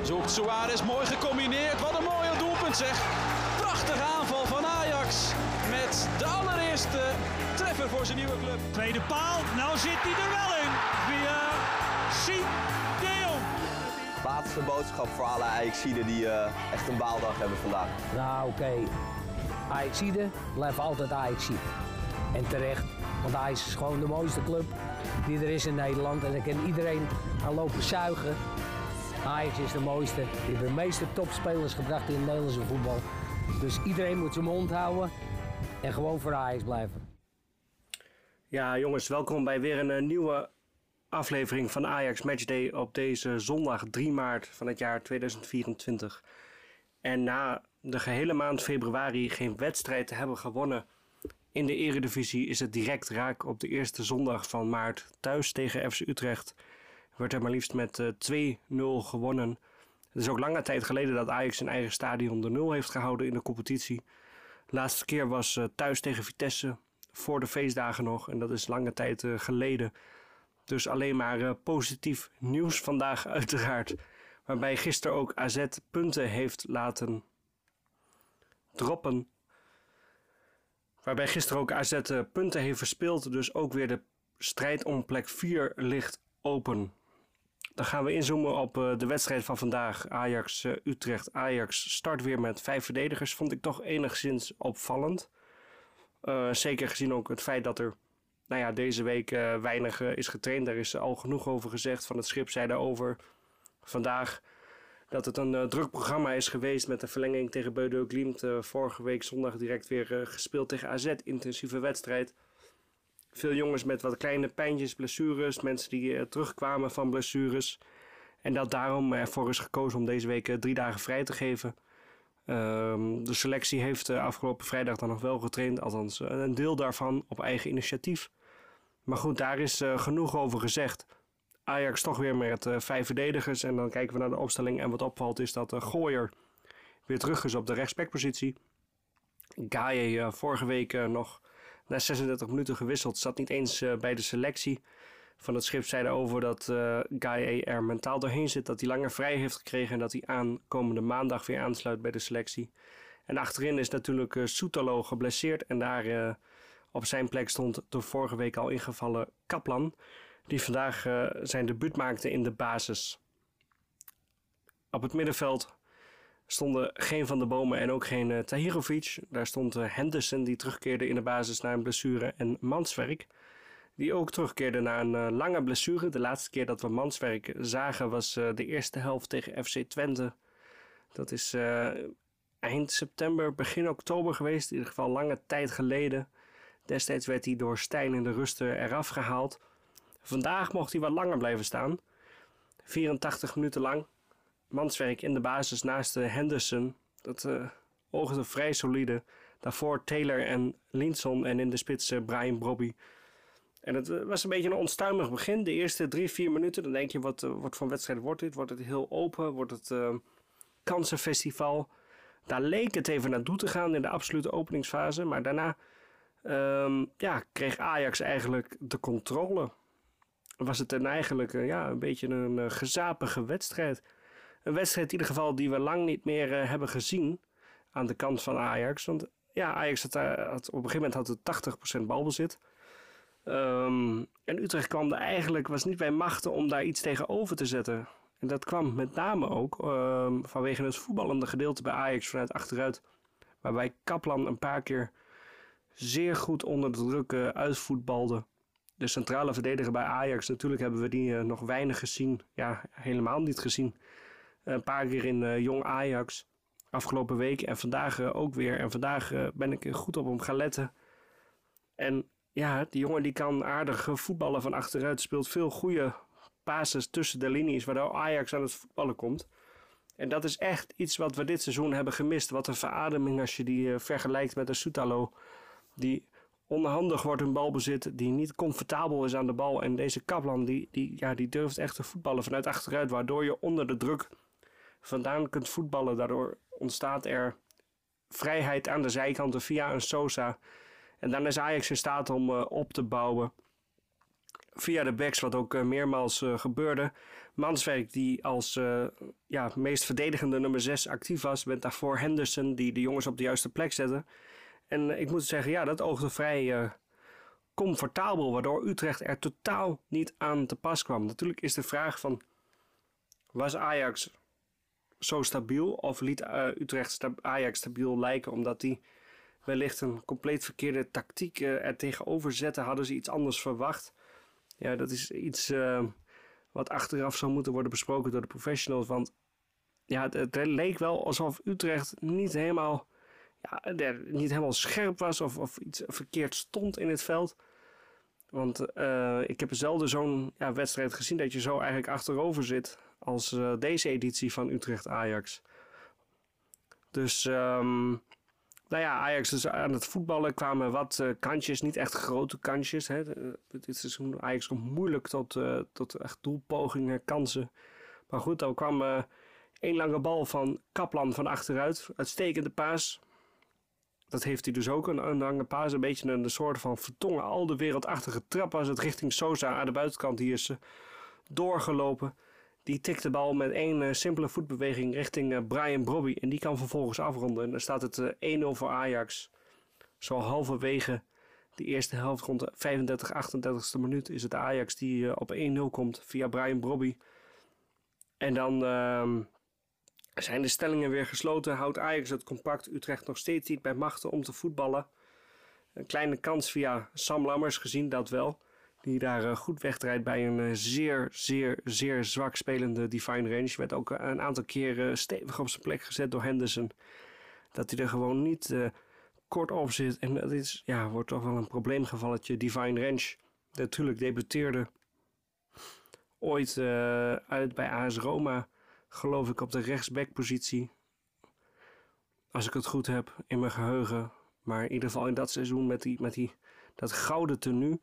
Zoekt Suarez, mooi gecombineerd. Wat een mooie doelpunt zeg. Prachtige aanval van Ajax. Met de allereerste treffer voor zijn nieuwe club. Tweede paal, nou zit hij er wel in. Via Siem de Jong. Laatste boodschap voor alle Ajaxiden die echt een baaldag hebben vandaag. Nou oké, Ajaxiden blijven altijd Ajaxiden. En terecht, want Ajax is gewoon de mooiste club die er is in Nederland. En daar kan iedereen aan lopen zuigen. Ajax is de mooiste, die heeft de meeste topspelers gebracht in het Nederlandse voetbal. Dus iedereen moet zijn mond houden en gewoon voor Ajax blijven. Ja jongens, welkom bij weer een nieuwe aflevering van Ajax Matchday op deze zondag 3 maart van het jaar 2024. En na de gehele maand februari geen wedstrijd te hebben gewonnen in de Eredivisie is het direct raak op de eerste zondag van maart thuis tegen FC Utrecht. Werd er maar liefst met 2-0 gewonnen. Het is ook lange tijd geleden dat Ajax zijn eigen stadion de 0 heeft gehouden in de competitie. De laatste keer was thuis tegen Vitesse, voor de feestdagen nog. En dat is lange tijd geleden. Dus alleen maar positief nieuws vandaag uiteraard. Waarbij gisteren ook AZ punten heeft laten droppen. Waarbij gisteren ook AZ punten heeft verspeeld. Dus ook weer de strijd om plek 4 ligt open. Dan gaan we inzoomen op de wedstrijd van vandaag. Ajax-Utrecht. Ajax start weer met 5 verdedigers. Vond ik toch enigszins opvallend. Zeker gezien ook het feit dat er deze week weinig is getraind. Daar is al genoeg over gezegd. Van het Schip zei daarover vandaag dat het een druk programma is geweest met de verlenging tegen Bodo Glimt. Vorige week zondag direct weer gespeeld tegen AZ. Intensieve wedstrijd. Veel jongens met wat kleine pijntjes, blessures. Mensen die terugkwamen van blessures. En dat daarom ervoor is gekozen om deze week 3 dagen vrij te geven. De selectie heeft afgelopen vrijdag dan nog wel getraind. Althans een deel daarvan op eigen initiatief. Maar goed, daar is genoeg over gezegd. Ajax toch weer met 5 verdedigers. En dan kijken we naar de opstelling. En wat opvalt is dat Gooier weer terug is op de rechtsbackpositie. Gaye vorige week nog na 36 minuten gewisseld. Zat niet eens bij de selectie. Van het Schip zei over dat Gaye er mentaal doorheen zit. Dat hij langer vrij heeft gekregen. En dat hij aankomende maandag weer aansluit bij de selectie. En achterin is natuurlijk Soetalo geblesseerd. En daar op zijn plek stond de vorige week al ingevallen Kaplan. Die vandaag zijn debuut maakte in de basis. Op het middenveld stonden geen Van der Bomen en ook geen Tahirovic. Daar stond Henderson die terugkeerde in de basis na een blessure. En Manswerk die ook terugkeerde na een lange blessure. De laatste keer dat we Manswerk zagen was de eerste helft tegen FC Twente. Dat is eind september, begin oktober geweest. In ieder geval lange tijd geleden. Destijds werd hij door Stijn in de rust eraf gehaald. Vandaag mocht hij wat langer blijven staan. 84 minuten lang. Manswerk in de basis naast Henderson. Dat oogde vrij solide. Daarvoor Taylor en Linson en in de spits Brian Brobby. En het was een beetje een onstuimig begin. De eerste 3-4 minuten. Dan denk je, wat voor wedstrijd wordt dit? Wordt het heel open? Wordt het kansenfestival? Daar leek het even naartoe te gaan in de absolute openingsfase. Maar daarna kreeg Ajax eigenlijk de controle. Was het eigenlijk een beetje een gezapige wedstrijd. Een wedstrijd in ieder geval die we lang niet meer hebben gezien aan de kant van Ajax. Want Ajax had op een gegeven moment had het 80% balbezit. En Utrecht kwam er eigenlijk, was niet bij machten om daar iets tegenover te zetten. En dat kwam met name ook vanwege het voetballende gedeelte bij Ajax vanuit achteruit. Waarbij Kaplan een paar keer zeer goed onder de druk uitvoetbalde. De centrale verdediger bij Ajax, natuurlijk hebben we die nog weinig gezien. Ja, helemaal niet gezien. Een paar keer in jong Ajax afgelopen week en vandaag ook weer. En vandaag ben ik goed op hem gaan letten. En die jongen die kan aardig voetballen van achteruit. Speelt veel goede passes tussen de linies, waardoor Ajax aan het voetballen komt. En dat is echt iets wat we dit seizoen hebben gemist. Wat een verademing als je die vergelijkt met een Soetalo. Die onhandig wordt in balbezit, die niet comfortabel is aan de bal. En deze Kaplan die durft echt te voetballen vanuit achteruit, waardoor je onder de druk vandaan kunt voetballen. Daardoor ontstaat er vrijheid aan de zijkanten via een Sosa. En dan is Ajax in staat om op te bouwen. via de backs, wat ook meermaals gebeurde. Manswerk, die als meest verdedigende nummer 6 actief was. Met daarvoor Henderson, die de jongens op de juiste plek zette. En ik moet zeggen, ja, dat oogde vrij comfortabel, waardoor Utrecht er totaal niet aan te pas kwam. Natuurlijk is de vraag van, was Ajax zo stabiel of liet Utrecht Ajax stabiel lijken, omdat die wellicht een compleet verkeerde tactiek er tegenover zetten? Hadden ze iets anders verwacht? Ja, dat is iets wat achteraf zou moeten worden besproken door de professionals, want ja, het leek wel alsof Utrecht niet helemaal scherp was of iets verkeerd stond in het veld. Want ik heb zelden zo'n wedstrijd gezien dat je zo eigenlijk achterover zit als deze editie van Utrecht-Ajax. Dus Ajax dus aan het voetballen kwamen wat kansjes, niet echt grote kansjes. Hè. Dit seizoen Ajax komt moeilijk tot echt doelpogingen, kansen. Maar goed, dan kwam één lange bal van Kaplan van achteruit. Uitstekende paas. Dat heeft hij dus ook, een lange paas. Een beetje een soort van Vertongen al de wereldachtige trap was het richting Sosa aan de buitenkant. Die is doorgelopen. Die tikt de bal met één simpele voetbeweging richting Bryan Brobby. En die kan vervolgens afronden. En dan staat het 1-0 voor Ajax. Zo halverwege de eerste helft, rond de 35, 38e minuut, is het Ajax die op 1-0 komt via Bryan Brobby. En dan zijn de stellingen weer gesloten. Houdt Ajax het compact. Utrecht nog steeds niet bij machten om te voetballen. Een kleine kans via Sam Lammers, gezien dat wel. Die daar goed wegdraait bij een zeer, zeer, zeer zwak spelende Divine Range. Werd ook een aantal keren stevig op zijn plek gezet door Henderson. Dat hij er gewoon niet kort op zit. En dat is, wordt toch wel een probleemgevalletje. Divine Range, natuurlijk debuteerde ooit uit bij AS Roma. Geloof ik op de rechtsbackpositie. Als ik het goed heb in mijn geheugen. Maar in ieder geval in dat seizoen met dat gouden tenue.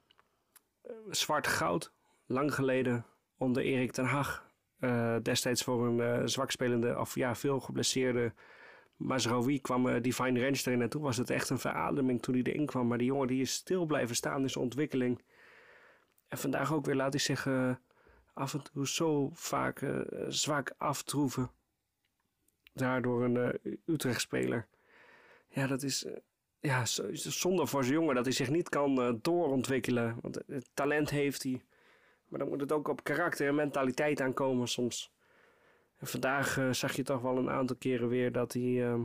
Zwart goud. Lang geleden onder Erik ten Hag. Destijds voor een zwak spelende of veel geblesseerde Mazraoui kwam Divine Range erin. En toen was het echt een verademing toen hij erin kwam. Maar die jongen die is stil blijven staan in zijn ontwikkeling. En vandaag ook weer, laat ik zeggen, af en toe zo vaak zwak aftroeven. Daardoor een Utrecht-speler. Ja, dat is zonde voor zijn jongen dat hij zich niet kan doorontwikkelen. Want het talent heeft hij. Maar dan moet het ook op karakter en mentaliteit aankomen soms. En vandaag zag je toch wel een aantal keren weer dat hij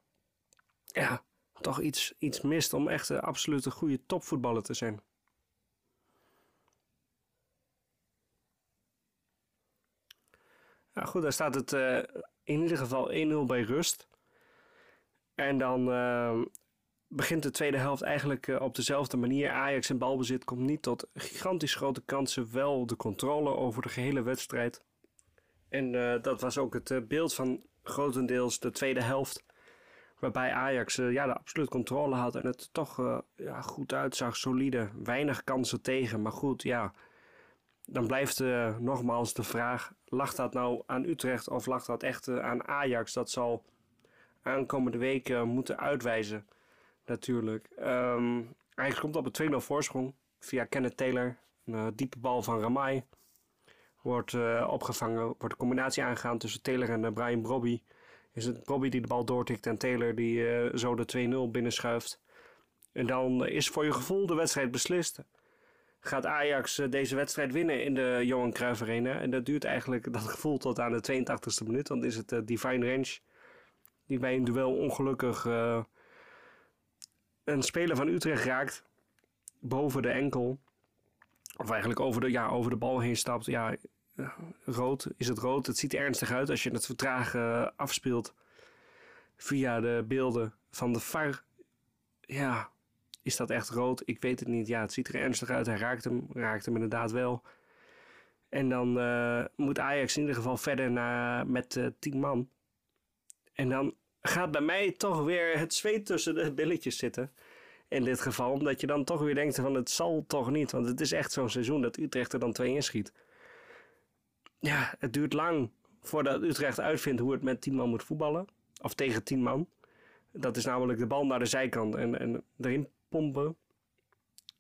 toch iets mist om echt een absolute goede topvoetballer te zijn. Nou goed, daar staat het in ieder geval 1-0 bij rust. En dan begint de tweede helft eigenlijk op dezelfde manier. Ajax in balbezit komt niet tot gigantisch grote kansen. Wel de controle over de gehele wedstrijd. En dat was ook het beeld van grotendeels de tweede helft. Waarbij Ajax de absoluut controle had. En het toch goed uitzag, solide. Weinig kansen tegen. Maar goed, dan blijft nogmaals de vraag. Lag dat nou aan Utrecht of lag dat echt aan Ajax? Dat zal aankomende weken moeten uitwijzen. Natuurlijk. Ajax komt op een 2-0 voorsprong. Via Kenneth Taylor. Een diepe bal van Ramai. Wordt opgevangen. Wordt een combinatie aangegaan tussen Taylor en Bryan Brobby. Is het Brobby die de bal doortikt en Taylor die zo de 2-0 binnenschuift. En dan is voor je gevoel de wedstrijd beslist. Gaat Ajax deze wedstrijd winnen in de Johan Cruijff Arena. En dat duurt eigenlijk dat gevoel tot aan de 82e minuut. Dan is het Divine Range die bij een duel ongelukkig een speler van Utrecht raakt. Boven de enkel. Of eigenlijk over de bal heen stapt. Ja, rood. Is het rood? Het ziet er ernstig uit als je het vertragen afspeelt. Via de beelden van de VAR. Ja, is dat echt rood? Ik weet het niet. Ja, het ziet er ernstig uit. Hij raakt hem inderdaad wel. En dan moet Ajax in ieder geval verder met 10 man. En dan gaat bij mij toch weer het zweet tussen de billetjes zitten. In dit geval. Omdat je dan toch weer denkt van het zal toch niet. Want het is echt zo'n seizoen dat Utrecht er dan 2 inschiet. Ja, het duurt lang voordat Utrecht uitvindt hoe het met 10 man moet voetballen. Of tegen 10 man. Dat is namelijk de bal naar de zijkant en erin pompen.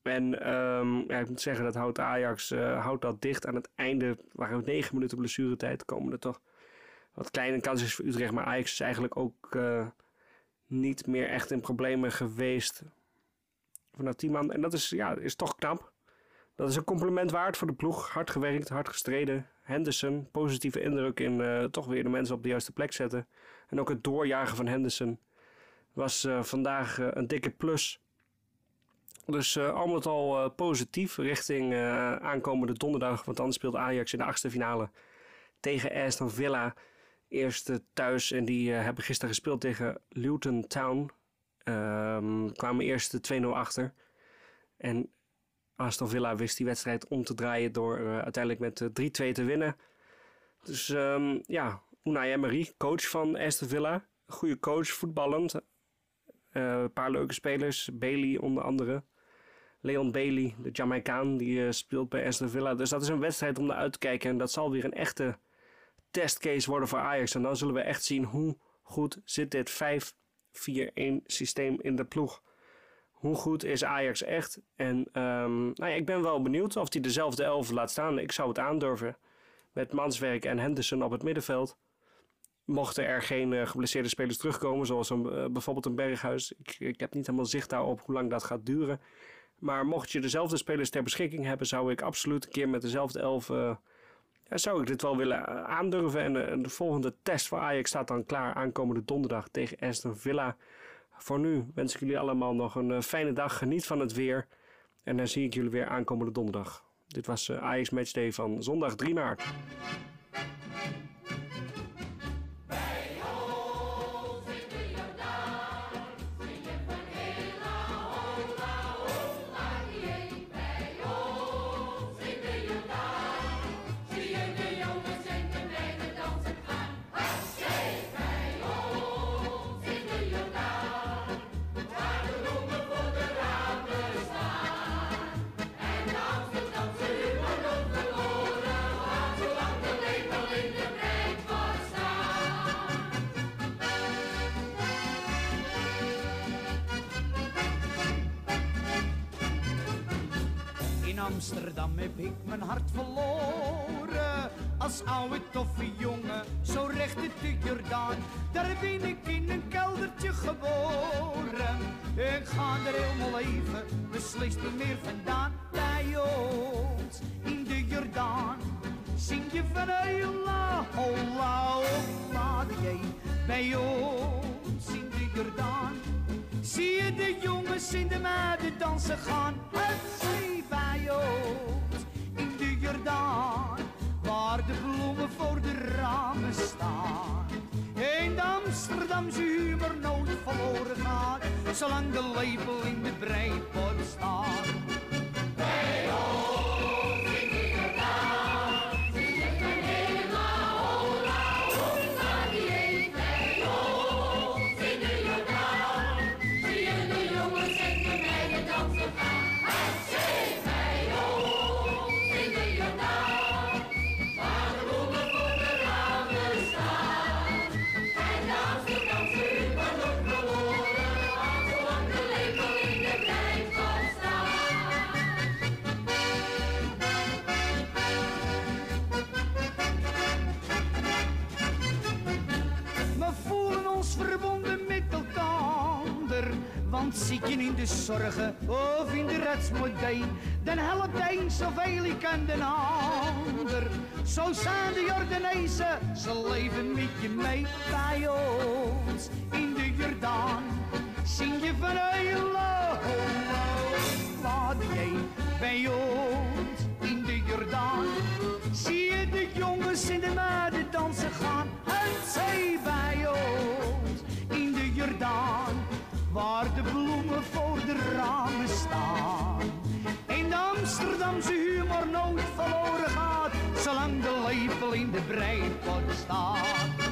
En ja, ik moet zeggen, dat houdt Ajax houdt dat dicht. Aan het einde waren we 9 minuten blessuretijd. Komen er toch wat kleine kansjes voor Utrecht. Maar Ajax is eigenlijk ook niet meer echt in problemen geweest vanaf 10 man. En dat is toch knap. Dat is een compliment waard voor de ploeg. Hard gewerkt, hard gestreden. Henderson, positieve indruk in toch weer de mensen op de juiste plek zetten. En ook het doorjagen van Henderson was vandaag een dikke plus. Dus al met al positief richting aankomende donderdag. Want dan speelt Ajax in de 8e finale tegen Aston Villa. Eerst thuis en die hebben gisteren gespeeld tegen Luton Town. Kwamen eerst 2-0 achter. En Aston Villa wist die wedstrijd om te draaien door uiteindelijk met 3-2 te winnen. Dus Unai Emery, coach van Aston Villa. Goede coach, voetballend. Een paar leuke spelers. Bailey onder andere. Leon Bailey, de Jamaicaan, die speelt bij Aston Villa. Dus dat is een wedstrijd om naar uit te kijken. En dat zal weer een echte testcase worden voor Ajax. En dan zullen we echt zien hoe goed zit dit 5-4-1 systeem in de ploeg. Hoe goed is Ajax echt? En ik ben wel benieuwd of hij dezelfde 11 laat staan. Ik zou het aandurven. Met Manswerk en Henderson op het middenveld. Mochten er geen geblesseerde spelers terugkomen, zoals bijvoorbeeld een Berghuis. Ik heb niet helemaal zicht daarop hoe lang dat gaat duren. Maar mocht je dezelfde spelers ter beschikking hebben, zou ik absoluut een keer met dezelfde 11... zou ik dit wel willen aandurven. En de volgende test voor Ajax staat dan klaar aankomende donderdag tegen Aston Villa. Voor nu wens ik jullie allemaal nog een fijne dag. Geniet van het weer. En dan zie ik jullie weer aankomende donderdag. Dit was Ajax Matchday van zondag 3 maart. Amsterdam heb ik mijn hart verloren. Als oude toffe jongen, zo recht uit de Jordaan. Daar ben ik in een keldertje geboren. Ik ga er helemaal even beslist niet meer vandaan. Bij ons in de Jordaan zing je van hola, hola, hola. Bij ons in de Jordaan zie je de jongens in de meiden dansen gaan. Bij ons in de Jordaan, waar de bloemen voor de ramen staan. En de Amsterdamse humor nooit verloren gaat, zolang de label in de breipot staat. Bij ons in de Jordaan, zie je van helemaal hola, hola, die bij ons in de Jordaan, zie je de jongens en de meiden dansen gaan. Want zit je in de zorgen of in de retsmodee, dan helpt de een zoveel ik aan de ander. Zo zijn de Jordanezen, ze leven met je mee. Bij ons in de Jordaan zing je van hola, hola, hola. Bij ons in de Jordaan zie je de jongens in de meiden dansen gaan. En zij bij ons in de Jordaan, waar de bloemen voor de ramen staan. In de Amsterdamse humor nooit verloren gaat, zolang de lepel in de breipot staat.